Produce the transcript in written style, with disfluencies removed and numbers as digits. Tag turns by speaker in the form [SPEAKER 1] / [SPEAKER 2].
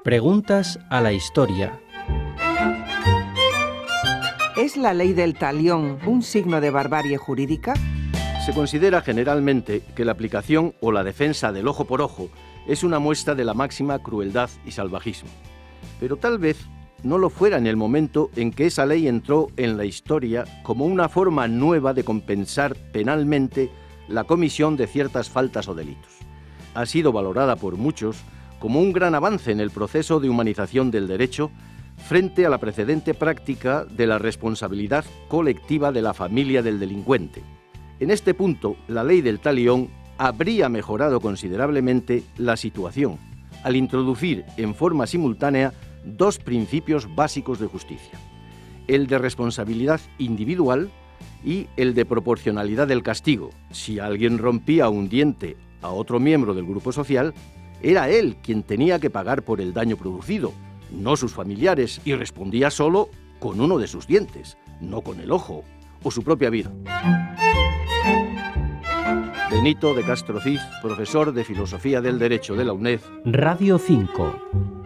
[SPEAKER 1] Preguntas a la historia.
[SPEAKER 2] ¿Es la ley del talión un signo de barbarie jurídica?
[SPEAKER 3] Se considera generalmente que la aplicación o la defensa del ojo por ojo es una muestra de la máxima crueldad y salvajismo. Pero tal vez no lo fuera en el momento en que esa ley entró en la historia como una forma nueva de compensar penalmente la comisión de ciertas faltas o delitos. Ha sido valorada por muchos como un gran avance en el proceso de humanización del derecho frente a la precedente práctica de la responsabilidad colectiva de la familia del delincuente. En este punto, la ley del talión habría mejorado considerablemente la situación al introducir en forma simultánea dos principios básicos de justicia: el de responsabilidad individual y el de proporcionalidad del castigo. Si alguien rompía un diente a otro miembro del grupo social, era él quien tenía que pagar por el daño producido, no sus familiares, y respondía solo con uno de sus dientes, no con el ojo o su propia vida. Benito de Castro Cid, profesor de Filosofía del Derecho de la UNED.
[SPEAKER 1] Radio 5.